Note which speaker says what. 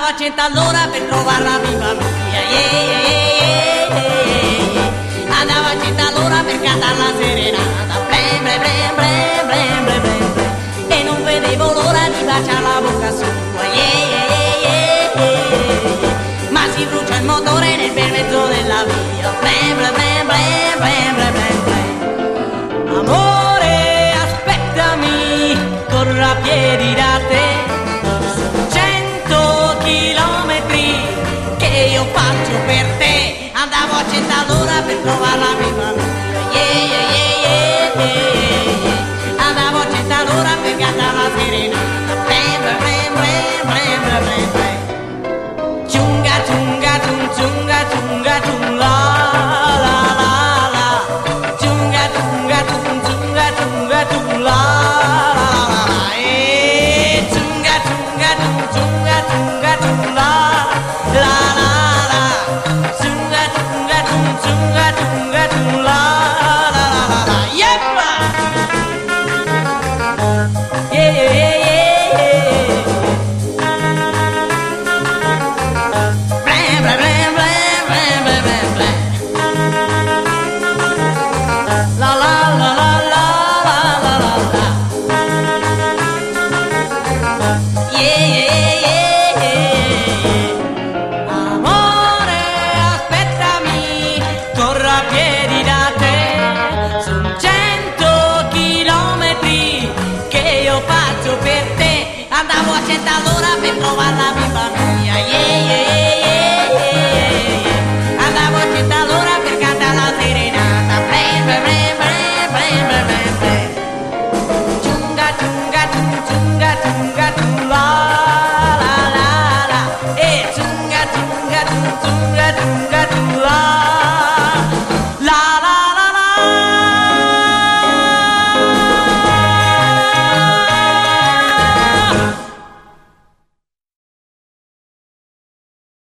Speaker 1: a 100 all'ora per trovare la viva mia, andavo a 100 all'ora per cantare la serenata, blem, blem, blem, blem, blem, blem, blem, blem. E non vedevo l'ora di baciare la bocca sua, ma si brucia il motore nel bel mezzo della via, blem, blem, blem, blem, blem, blem, blem, blem. Amore, aspettami, corro a piedi da te, 100 chilometri che io faccio per te, andavo a 100 all'ora per trovare la viva mia, andavo a 100 all'ora per cantare la serenata, blem, blem, blem, blem, blem, blem, blem. Chunga, chunga, chung, chunga, chunga, chung, la, la, la, la. Chunga, chunga, chung, chunga, chunga, chung, la, la, la, la. Chunga, chunga, chung, chunga, chunga, chung, la, la, la, la. Chunga, chunga, chung, chunga, chunga, chung, la, la, la, la, la. Yeppa! Yeah, yeah, yeah, yeah. La la la la la la la la la. Yeah, yeah, yeah. Amore, aspettami, corro a piedi da te, sono 100 chilometri che io faccio per te, andavo a 100 all'ora per trovare la viva mia, andavo a 100 all'ora per cantare la serenata, blem, blem, blem, blem, blem, blem, blem. Chunga, chunga, chung, chunga, chunga, chung, la, la, la, la. Chunga, chunga, chung, chunga,